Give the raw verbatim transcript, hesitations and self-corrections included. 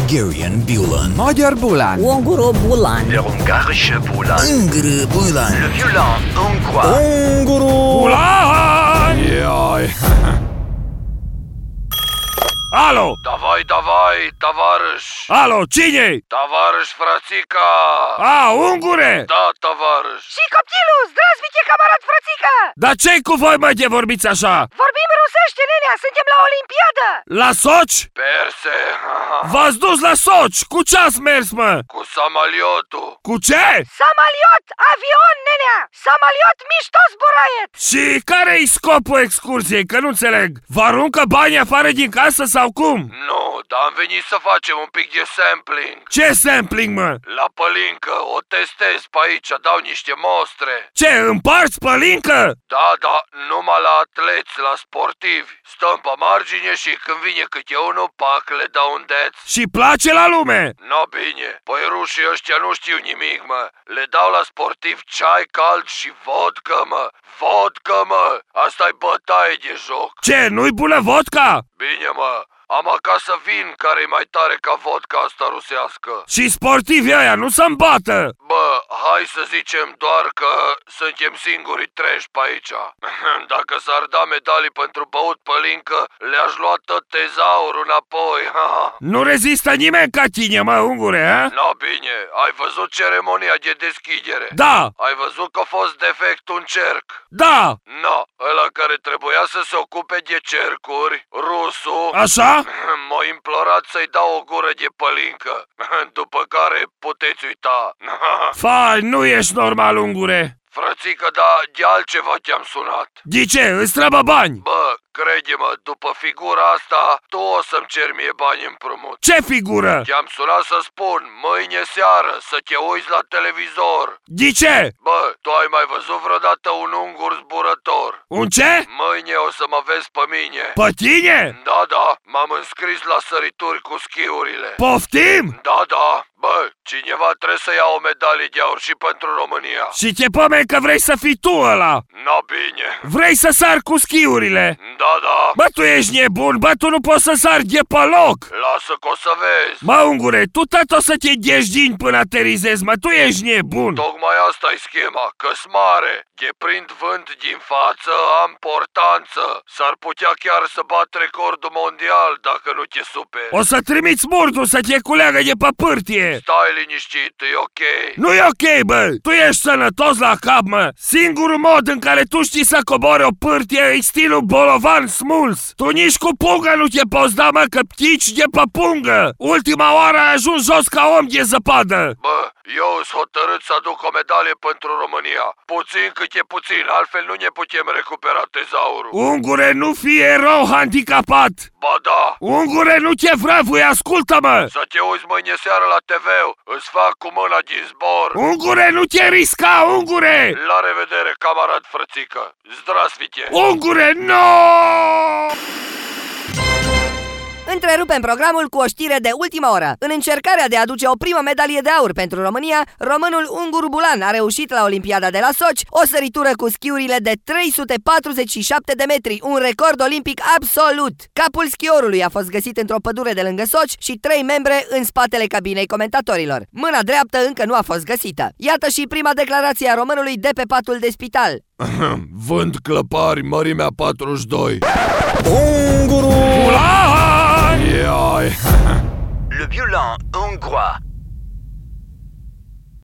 Hungarian Bulan. Magyar Bulán. Unguru Bulan. Der ungarische Bulan. Unguru Bulan. Le violent hongrois. Unguru Bulan! Jaj! Alo! Давай, давай, товарищ! Alo, cine? Товарищ Frățica! A, ungure! Da, товарищ! Și copilul, zdravstvite, camarad Frățica! Dar ce-i cu voi, mă, de vorbiți așa? Vorbim rusește, nenea, suntem la Olimpiadă! La Soci? Perse! V-ați dus la Soci! Cu ce ați mers, mă? Cu samaliotul! Cu ce? Samaliot, avion, nenea! Samaliot mișto zboraet! Și care-i scopul excursiei? Că nu înțeleg. Vă aruncă banii afară din casă sau cum? Nu, dar am venit să facem un pic de sampling. Ce sampling, mă? La pălincă, o testez pe aici, dau niște mostre. Ce, împarți pălincă? Da, da, numai la atleți, la sportivi. Stăm pe margine și când vine câte unul, pac, le dau un deț. Și place la lume? No, bine, păi rușii ăștia nu știu nimic, mă. Le dau la sportiv ceai cald și vodcă, mă. Vodcă, mă. Asta-i bătaie de joc. Ce, nu-i bună vodka? Bine, mă. Am acasă vin care e mai tare ca vodka asta rusească. Și sportivii ăia nu să-mi bată. Bă, hai să zicem doar că suntem singurii treși pe aici. Dacă s-ar da medalii pentru băut pălincă, le-aș lua tot tezaurul înapoi. Nu rezistă nimeni ca tine, mă, ungure, a? No, bine, ai văzut ceremonia de deschidere? Da. Ai văzut că a fost defect un cerc? Da. No, ăla care trebuia să se ocupe de cercuri, rusul... Așa? M-a implorat să-i dau o gură de pălincă. După care puteți uita. Fai, nu ești normal, ungure. Frățică, da, de altceva te-am sunat. De ce? Îți trebuie bani? Bă, crede-mă, după figura asta, tu o să-mi ceri mie bani împrumut. Ce figură? Te-am sunat să spun, mâine seară, să te uiți la televizor. De ce? Bă, tu ai mai văzut vreodată un ungur zburător? Un ce? Mâine o să mă vezi pe mine. Pe tine? Da, da, m-am înscris la sărituri cu schiurile. Poftim? Da, da, bă, cineva trebuie să ia o medalie de aur și pentru România. Și te pomeni că vrei să fii tu ăla. No, bine. Vrei să sari cu schiurile? Da, da. Bă, tu ești nebun, bă, tu nu poți să sari de pe loc. Lasă că o să vezi. Mă, ungure, tu tot o să te dejgini până aterizezi, mă, tu ești nebun. Tocmai asta e schema, că-s mare. De prind vânt din față, am portanță. S-ar putea chiar să bat recordul mondial dacă nu te superi. O să trimiți murdul să te culeagă de pe pârtie. Stai liniștit, e ok. Nu e ok, bă, tu ești sănătos la cap, mă. Singurul mod în care tu știi să cobori o pârtie e stilul bolovan smuls. Tu nici cu pungă nu te poți da, mă, că ptici de pe pungă. Ultima oară ai ajuns jos ca om de zăpadă. Bă, eu sunt hotărât să aduc o medalie pentru România. Puțin cât e puțin, altfel nu ne putem recupera tezaurul. Ungure, nu fi erou handicapat. Ba da. Ungure, nu te vrăvui, ascultă-mă. Să te uiți mâine seară la T V, îți fac cu mâna din zbor. Ungure, nu te risca, ungure. La revedere, camarad Frățică. Zdravstvite. Ungure, no! Întrerupem programul cu o știre de ultimă oră. În încercarea de a aduce o primă medalie de aur pentru România, românul Unguru Bulan a reușit la Olimpiada de la Soci o săritură cu schiurile de trei sute patruzeci și șapte de metri, un record olimpic absolut. Capul schiorului a fost găsit într-o pădure de lângă Soci și trei membre în spatele cabinei comentatorilor. Mâna dreaptă încă nu a fost găsită. Iată și prima declarație a românului de pe patul de spital. Vând clăpari, mărimea patruzeci și doi. Unguru Bulan! Le violent hongrois.